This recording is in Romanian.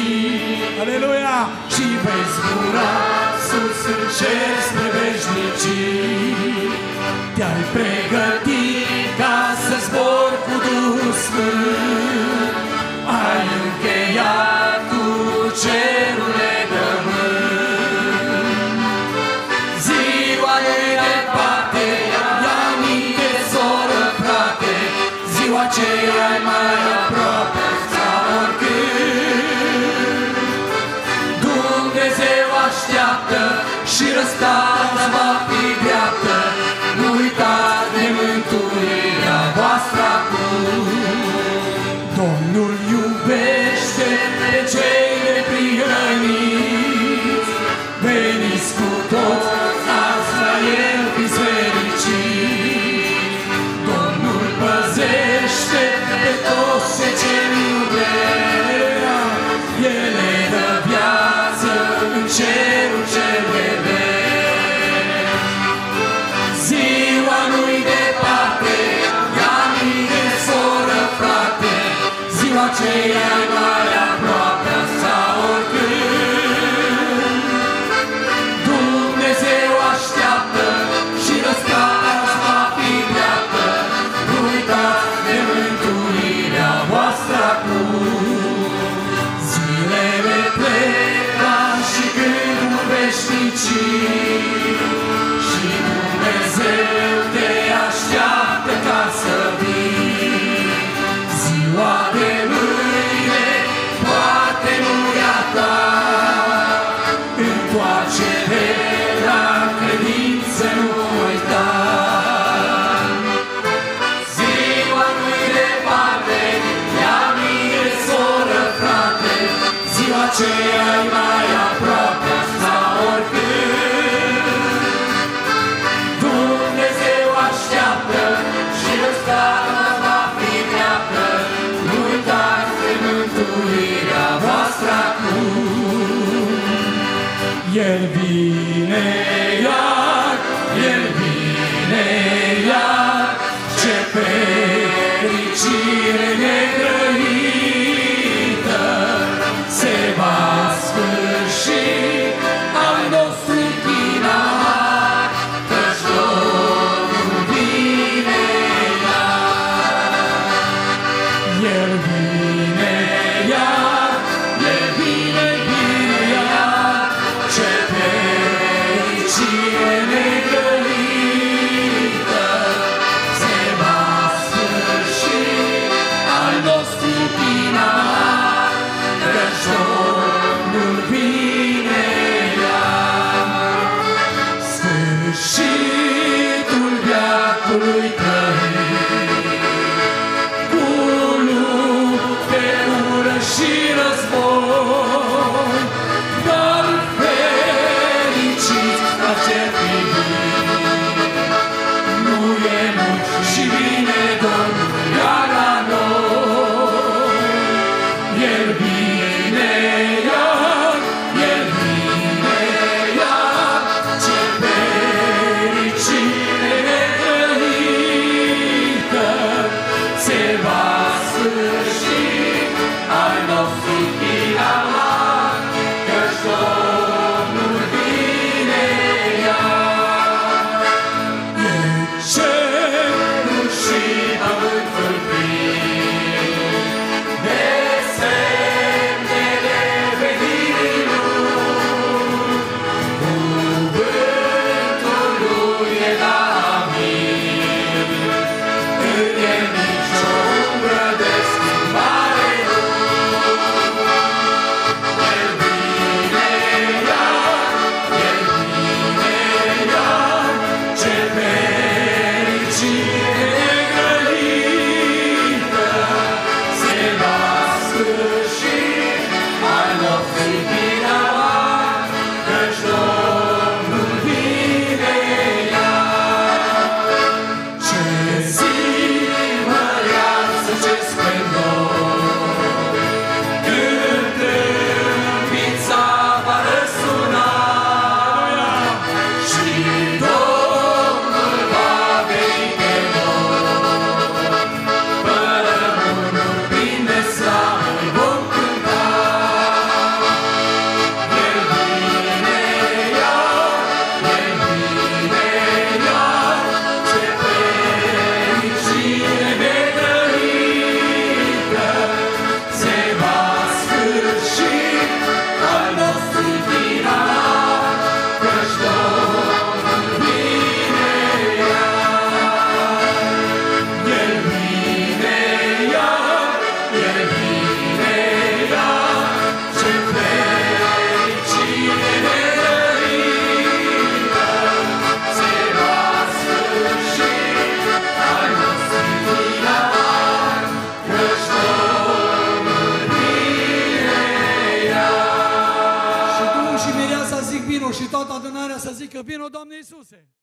Aleluia! Și vei zbura sus în cer spre veșnicii. Te-ai pregătit ca să zbori cu Duhul Sfânt. Ai încheiat cu cerul legământ. Ziua e departe, ia minte, soră, frate, ziua aceea e mai aproape ca oricând. Dumnezeu așteaptă și răsplata va fi dreaptă. Nu uitați de mântuirea voastră acum. Domnul iubește pe cei neprihăniți. Veniți cu toți, azi la El fiți fericiți. Domnul păzește pe toți cei ce-L iubesc. El le dă viață în cerul cel vedesc. Ziua nu-i departe, ia mine, soră, frate, ziua aceea e mai aproape sa oricând. Dumnezeu așteaptă și răsplata va fi dreaptă. Nu uitați de mântuirea voastră acum. Zilele plecă și gândul veșnicii și Dumnezeu te așteaptă ca să vii. Ziua de mâine poate nu e a ta. Întoarce-te la credință, nu uita. Ziua nu-i departe, ia mine, soră, frate, ziua aceea e mai aproape sa oricând. Dumnezeu așteaptă și răsplata va fi dreaptă. Nu uitați de mântuirea voastră acum. El vine iar, El vine iar, ce fericire negrăită. Se va sfârși al nostru chinat, căci Domnul vine iar. El vine iar, El vine, vine iar, ce fericire negrăită. Se va sfârși al nostru chinat, căci Domnul vine iar. Sfârșitul veacului trăit, cu lupte, ură și război, dar fericiți la cer privit. Nu e mult și vine Domnul iar la noi. El vine iar, El vine iar, ce fericire negrăită. Se va sfârși al nostru chinat, căci Domnul vine iar. E cerul și pământul plin de semnele venirii Lui. Cuvântul Lui e la amin, nu e nicio umbră de schimbare. El vine iar, El vine iar, ce fericire negrăită. Se va sfârși al nostru chinat, căci Domnul vine iar. Ce zi măreață, ce splendor, când trâmbița va răsuna și Domnul va veni pe noi. Părămânul plin de slavă îi vom cânta. și toată adunarea să zică, vino, Doamne Iisuse!